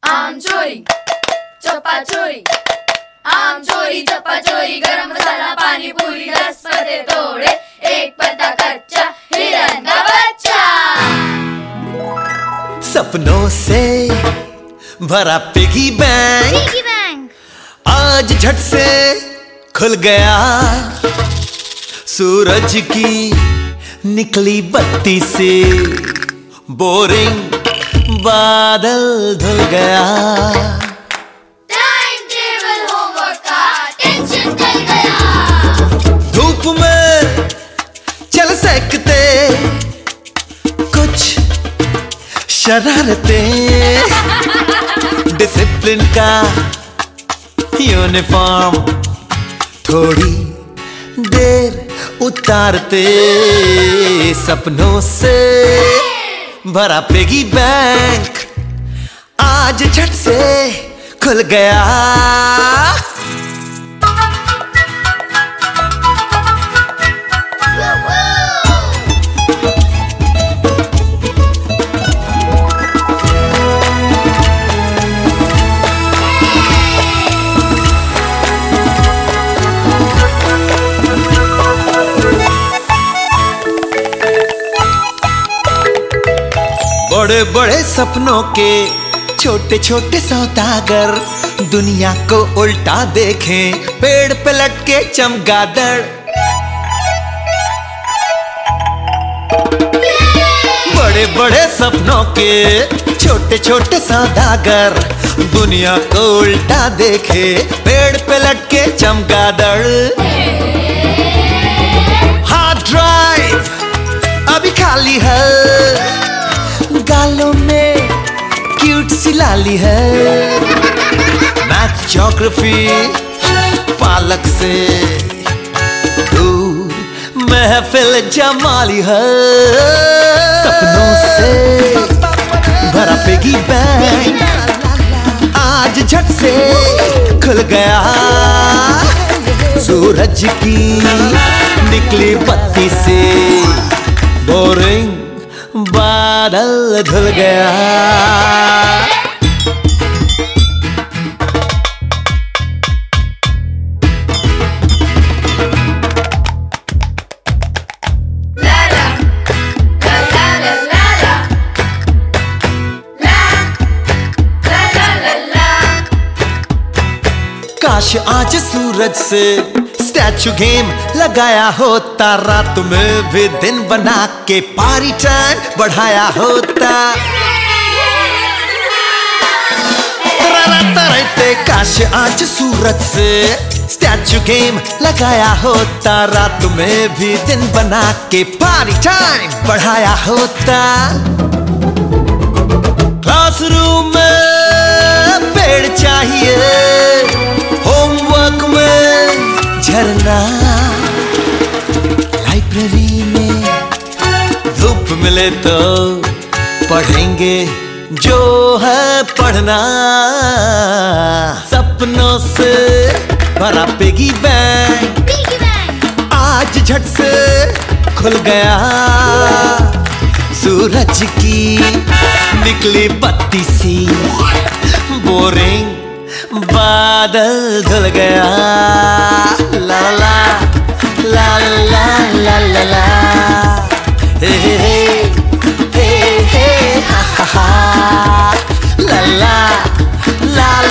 आम चोरी चप्पा चोरी, आम चोरी चप्पा चोरी, गरम मसाला पानी पूरी, 10 पत्ते तोड़े, एक पत्ता कच्चा, हिरन का बच्चा। सपनों से भरा पिगी बैंक आज झट से खुल गया, सूरज की निकली बत्ती से बोरिंग बादल धुल गया, टाइम टेबल होमवर्क का टेंशन टल गया, धूप में चल सकते कुछ शरारतें, डिसिप्लिन का यूनिफॉर्म थोड़ी देर उतारते, सपनों से भरा पिगी बैंक आज झट से खुल गया। बड़े बड़े सपनों के छोटे छोटे सौदागर दुनिया को उल्टा देखें, पेड़ पे लटके चमगादड़। बड़े बड़े सपनों के छोटे छोटे सौदागर दुनिया को उल्टा देखे, पेड़ पे लटके चमगादड़। हार्ड ड्राइव अभी खाली है, गालों में क्यूट सी लाली है, मैथ ज्योग्राफी पालक से दूर महफिल जमाली है, सपनों से भरा पिगी बैंक आज झट से खुल गया, सूरज की निकली बत्ती से बोरिंग बादल धुल गया। काश आज सूरज से स्टैचू गेम लगाया होता, रात में भी दिन बना के पारी टाइम बढ़ाया होता। काश आज सूरज से स्टैचू गेम लगाया होता, रात में भी दिन बना के पारी टाइम बढ़ाया होता। क्लासरूम में पेड़ चाहिए, होमवर्क में झरना, लाइब्रेरी में धूप मिले तो पढ़ेंगे जो है पढ़ना, सपनों से भरा पिगी बैंक आज झट से खुल गया, सूरज की निकली बत्ती सी बोरिंग बादल धुल गया। ला ला ला ला ला ला ला हे हे हे हे हे हा हा हा ला ला ला